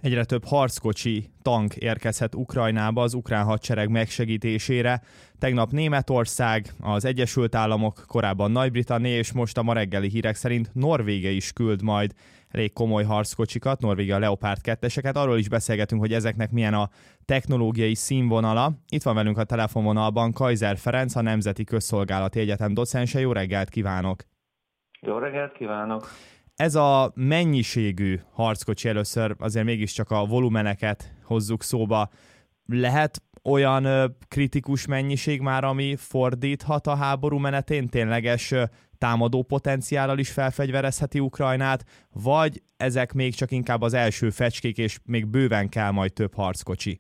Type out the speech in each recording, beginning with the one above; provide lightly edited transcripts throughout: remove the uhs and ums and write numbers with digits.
Egyre több harckocsi, tank érkezhet Ukrajnába az ukrán hadsereg megsegítésére. Tegnap Németország, az Egyesült Államok, korábban Nagy-Britannia és most a ma reggeli hírek szerint Norvégia is küld majd elég komoly harckocsikat, Norvégia Leopard 2-eseket. Arról is beszélgetünk, hogy ezeknek milyen a technológiai színvonala. Itt van velünk a telefonvonalban Kaiser Ferenc, a Nemzeti Közszolgálati Egyetem docense. Jó reggelt kívánok! Jó reggelt kívánok! Ez a mennyiségű harckocsi, először azért mégiscsak a volumeneket hozzuk szóba. Lehet olyan kritikus mennyiség már, ami fordíthat a háború menetén, tényleges támadó potenciállal is felfegyverezheti Ukrajnát, vagy ezek még csak inkább az első fecskék, és még bőven kell majd több harckocsi?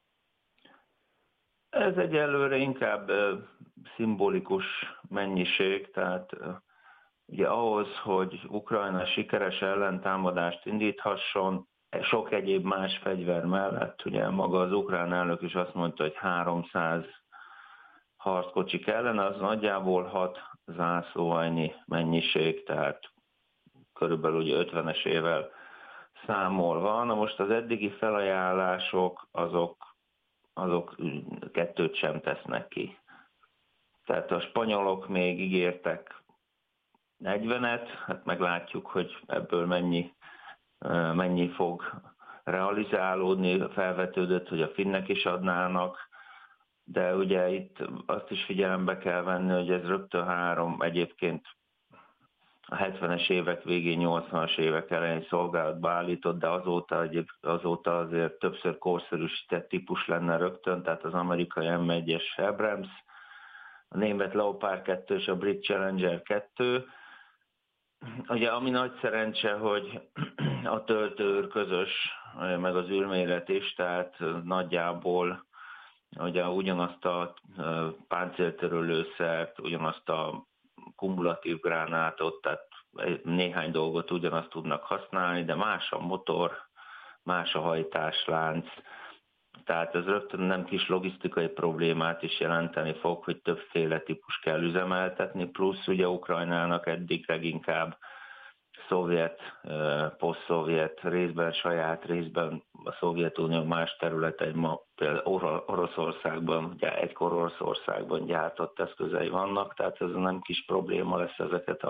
Ez egyelőre inkább szimbolikus mennyiség, tehát ugye ahhoz, hogy Ukrajna sikeres ellentámadást indíthasson, sok egyéb más fegyver mellett, ugye maga az ukrán elnök is azt mondta, hogy 300 harckocsi kellene, az nagyjából 6 zászlóalnyi mennyiség, tehát körülbelül ugye 50-es évvel számolva. Na most az eddigi felajánlások, azok kettőt sem tesznek ki. Tehát a spanyolok még ígértek 40-et, hát meglátjuk, hogy ebből mennyi fog realizálódni. Felvetődött, hogy a finnek is adnának, de ugye itt azt is figyelembe kell venni, hogy ez rögtön egyébként a 70-es évek végén, 80-as évek elején szolgálatba állított, de azóta azért többször korszerűsített típus lenne rögtön, tehát az amerikai M1-es Abrams, a német Leopard 2 és a brit Challenger 2. Ugye ami nagy szerencse, hogy a töltőr közös, meg az űrméret is, tehát nagyjából ugye ugyanazt a páncéltörölőszert, ugyanazt a kumulatív gránátot, tehát néhány dolgot ugyanazt tudnak használni, de más a motor, más a hajtáslánc, tehát ez rögtön nem kis logisztikai problémát is jelenteni fog, hogy többféle típus kell üzemeltetni, plusz ugye Ukrajnának eddig leginkább szovjet, poszt-szovjet, részben saját, részben a Szovjetunió más területein, ma például Oroszországban, ugye egykor Oroszországban gyártott eszközei vannak, tehát ez nem kis probléma lesz ezeket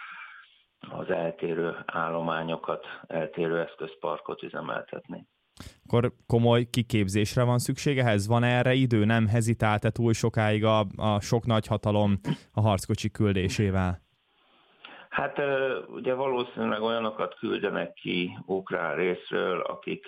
az eltérő állományokat, eltérő eszközparkot üzemeltetni. Akkor komoly kiképzésre van szükség ehhez? Van erre idő? Nem hezitált-e túl sokáig a sok nagy hatalom a harckocsi küldésével? Hát ugye valószínűleg olyanokat küldenek ki ukrán részről, akik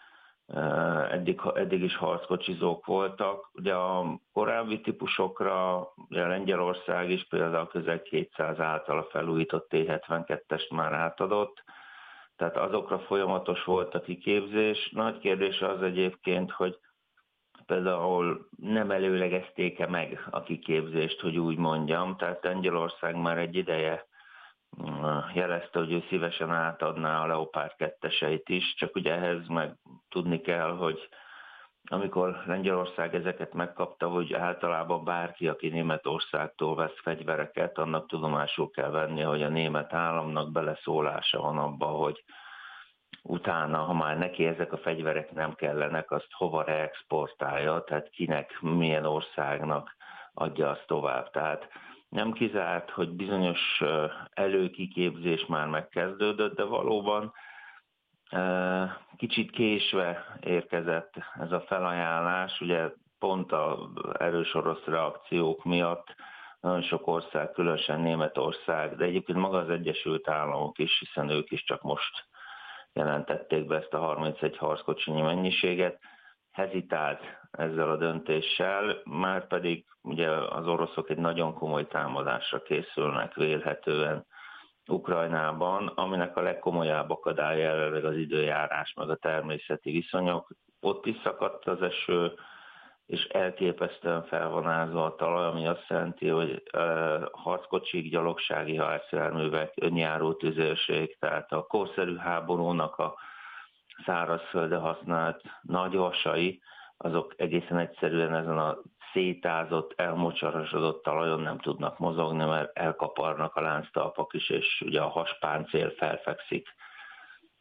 eddig is harckocsizók voltak. Ugye a korábbi típusokra, ugye Lengyelország is például közel 200 általa felújított T-72-est már átadott, tehát azokra folyamatos volt a kiképzés. Nagy kérdés az egyébként, hogy például nem előlegezték-e meg a kiképzést, hogy úgy mondjam. Tehát Lengyelország már egy ideje jelezte, hogy ő szívesen átadná a Leopard 2-eseit is, csak ugye ehhez meg tudni kell, hogy amikor Lengyelország ezeket megkapta, hogy általában bárki, aki Németországtól vesz fegyvereket, annak tudomásul kell venni, hogy a német államnak beleszólása van abba, hogy utána, ha már neki ezek a fegyverek nem kellenek, azt hova reexportálja, tehát kinek, milyen országnak adja azt tovább. Tehát nem kizárt, hogy bizonyos előkiképzés már megkezdődött, de valóban kicsit késve érkezett ez a felajánlás, ugye pont az erős orosz reakciók miatt nagyon sok ország, különösen Németország, de egyébként maga az Egyesült Államok is, hiszen ők is csak most jelentették be ezt a 31 harckocsinyi mennyiséget, hezitált ezzel a döntéssel, már pedig ugye az oroszok egy nagyon komoly támadásra készülnek vélhetően Ukrajnában, aminek a legkomolyabb akadálya jelenleg az időjárás, meg a természeti viszonyok. Ott is szakadt az eső, és elképesztően fel van ázva a talaj, ami azt jelenti, hogy harckocsik, gyalogsági harcjárművek, önjáró tüzérség, tehát a korszerű háborúnak a szárazföldre használt nagy vasai, azok egészen egyszerűen ezen a szétázott, elmocsarosodott talajon nem tudnak mozogni, mert elkaparnak a lánctalpak is, és ugye a haspáncél felfekszik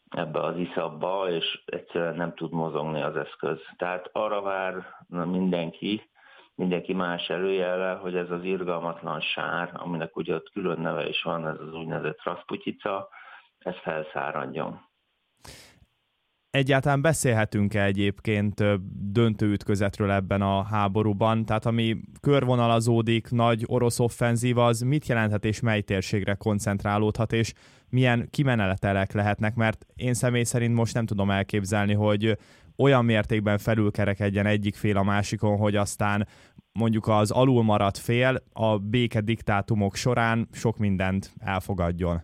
ebbe az iszapba, és egyszerűen nem tud mozogni az eszköz. Tehát arra vár mindenki más előjellel, hogy ez az irgalmatlan sár, aminek ugye ott külön neve is van, ez az úgynevezett Rasputica, ez felszáradjon. Egyáltalán beszélhetünk-e egyébként döntő ütközetről ebben a háborúban? Tehát ami körvonalazódik, nagy orosz offenzíva, az mit jelenthet és mely térségre koncentrálódhat, és milyen kimeneletelek lehetnek? Mert én személy szerint most nem tudom elképzelni, hogy olyan mértékben felülkerekedjen egyik fél a másikon, hogy aztán mondjuk az alul maradt fél a békediktátumok során sok mindent elfogadjon.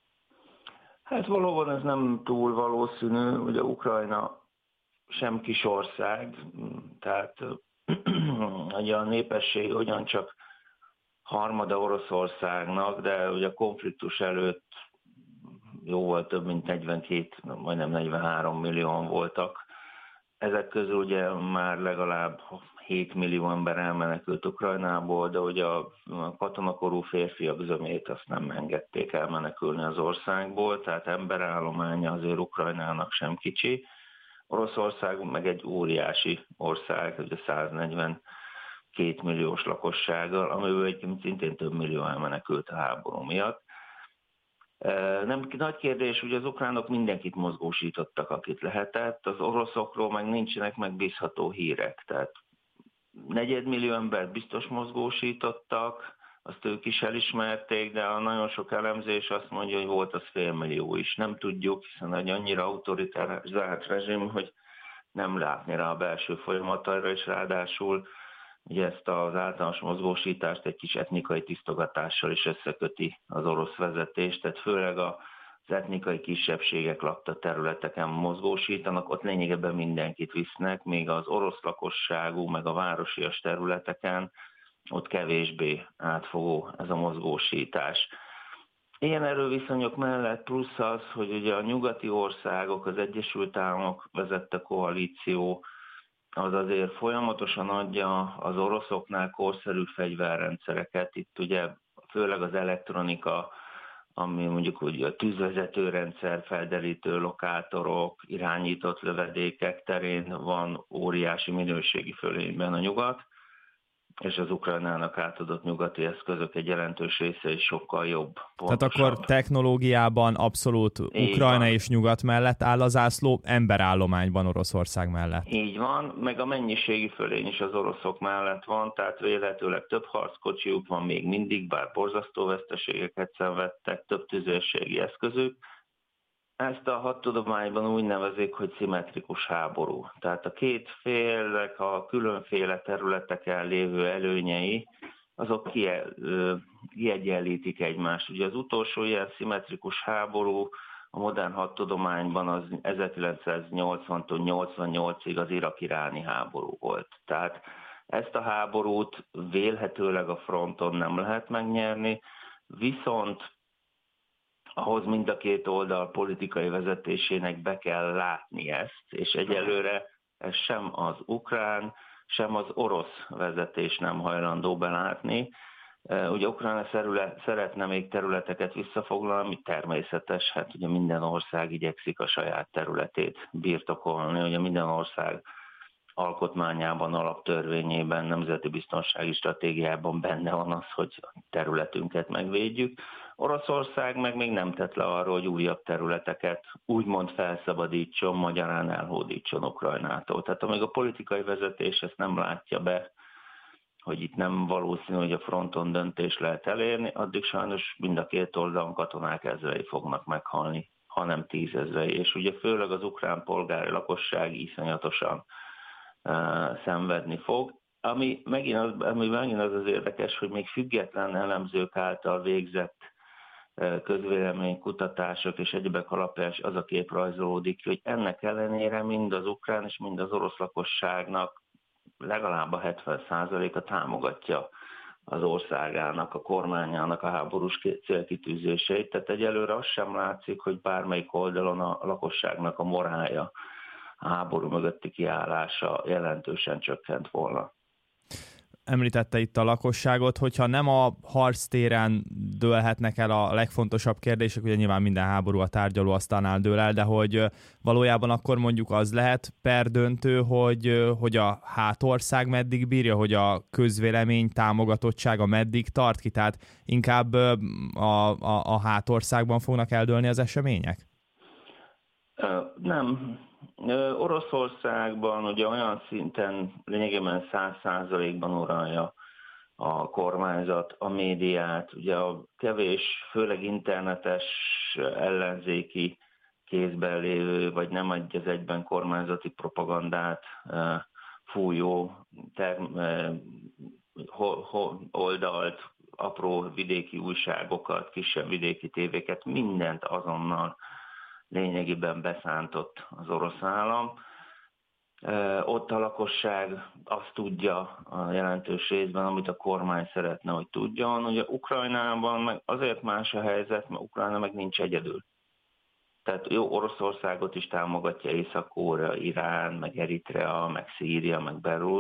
Hát valóban ez nem túl valószínű, ugye Ukrajna sem kis ország, tehát ugye a népesség ugyancsak harmada Oroszországnak, de ugye a konfliktus előtt jóval több mint 42, majdnem 43 millióan voltak. Ezek közül ugye már legalább 7 millió ember elmenekült Ukrajnából, de ugye a katonakorú férfiak zömét azt nem engedték elmenekülni az országból, tehát emberállománya azért Ukrajnának sem kicsi. Oroszország meg egy óriási ország, ugye 142 milliós lakossággal, amiből egyébként szintén több millió elmenekült a háború miatt. Nem nagy kérdés, hogy az ukránok mindenkit mozgósítottak, akit lehetett, az oroszokról meg nincsenek megbízható hírek, tehát 4 millió embert biztos mozgósítottak, azt ők is elismerték, de a nagyon sok elemzés azt mondja, hogy volt az 500 000 is. Nem tudjuk, hiszen egy annyira autoritárizált rezsim, hogy nem látni rá a belső folyamataira, és ráadásul ugye ezt az általános mozgósítást egy kis etnikai tisztogatással is összeköti az orosz vezetés, tehát főleg az etnikai kisebbségek lakta területeken mozgósítanak, ott lényegében mindenkit visznek, még az orosz lakosságú, meg a városias területeken ott kevésbé átfogó ez a mozgósítás. Ilyen erőviszonyok mellett plusz az, hogy ugye a nyugati országok, az Egyesült Államok vezette koalíció, az azért folyamatosan adja az oroszoknál korszerű fegyverrendszereket. Itt ugye főleg az elektronika, ami mondjuk ugye a tűzvezetőrendszer, felderítő lokátorok, irányított lövedékek terén van óriási minőségi fölényben a nyugat, és az Ukrajnának átadott nyugati eszközök egy jelentős része is sokkal jobb, pontosabb. Tehát akkor technológiában abszolút Ukrajna és nyugat mellett áll a zászló, emberállományban Oroszország mellett. Így van, meg a mennyiségi fölény is az oroszok mellett van, tehát véletőleg több harckocsiuk van még mindig, bár borzasztó veszteségeket szenvedtek, több tüzérségi eszközük. Ezt a hadtudományban úgy nevezik, hogy szimmetrikus háború. Tehát a két félnek a különféle területeken lévő előnyei, azok kiegyenlítik egymást. Ugye az utolsó ilyen szimmetrikus háború a modern hadtudományban az 1980-tól 88-ig az irak-iráni háború volt. Tehát ezt a háborút vélhetőleg a fronton nem lehet megnyerni, viszont ahhoz mind a két oldal politikai vezetésének be kell látni ezt, és egyelőre ez sem az ukrán, sem az orosz vezetés nem hajlandó belátni. Ugye Ukrajna szeretne még területeket visszafoglalni, ami természetes, hát ugye minden ország igyekszik a saját területét birtokolni, ugye minden ország alkotmányában, alaptörvényében, nemzeti biztonsági stratégiában benne van az, hogy a területünket megvédjük. Oroszország meg még nem tett le arról, hogy újabb területeket úgymond felszabadítson, magyarán elhódítson Ukrajnától. Tehát amíg a politikai vezetés ezt nem látja be, hogy itt nem valószínű, hogy a fronton döntés lehet elérni, addig sajnos mind a két oldalon katonák ezrei fognak meghalni, hanem 10 000. És ugye főleg az ukrán polgári lakosság iszonyatosan szenvedni fog. Ami megint az érdekes, hogy még független elemzők által végzett közvéleménykutatások és egyebek alapján az a kép rajzolódik, hogy ennek ellenére mind az ukrán és mind az orosz lakosságnak legalább a 70%-a támogatja az országának, a kormányának a háborús célkitűzéseit. Tehát egyelőre az sem látszik, hogy bármelyik oldalon a lakosságnak a morálja, a háború mögötti kiállása jelentősen csökkent volna. említette itt a lakosságot, hogyha nem a harctéren dőlhetnek el a legfontosabb kérdések, ugye nyilván minden háború a tárgyalóasztalnál dől el, de hogy valójában akkor mondjuk az lehet per döntő, hogy a hátország meddig bírja, hogy a közvélemény támogatottsága meddig tart ki, tehát inkább a hátországban fognak eldőlni az események? Nem. Oroszországban ugye olyan szinten lényegében 100%-ban uralja a kormányzat a médiát, ugye a kevés, főleg internetes ellenzéki kézben lévő, vagy nem egy az egyben kormányzati propagandát fújó oldalt, apró vidéki újságokat, kisebb vidéki tévéket, mindent azonnal lényegében beszántott az orosz állam. Ott a lakosság azt tudja a jelentős részben, amit a kormány szeretne, hogy tudjon. Ugye Ukrajnában meg azért más a helyzet, mert Ukrajna meg nincs egyedül. Tehát jó, Oroszországot is támogatja Észak-Korea, Irán, meg Eritrea, meg Szíria, meg Belarus,